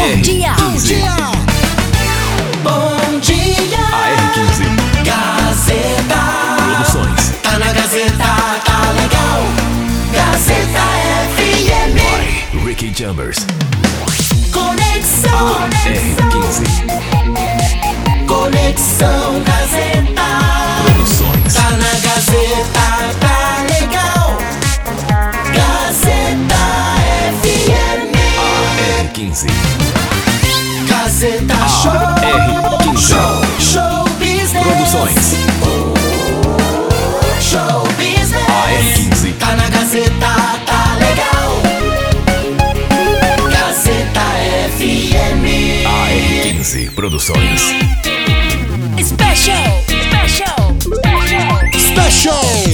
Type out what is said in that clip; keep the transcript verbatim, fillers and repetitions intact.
Bom dia. Bom dia. Bom dia. A R quinze Gazeta Produções. Tá na Gazeta, tá legal. Gazeta F M. Ricky Jumbers. Conexão. R quinze Conexão Gazeta. Produções. Tá na Gazeta, tá legal. Gazeta F M. A R quinze Gazeta Show. R quinze Show. Show Business. Produções. Show Business. A R quinze Tá na Gazeta, tá legal. Gazeta F M. A R quinze Produções. Special. Special. Special. Special.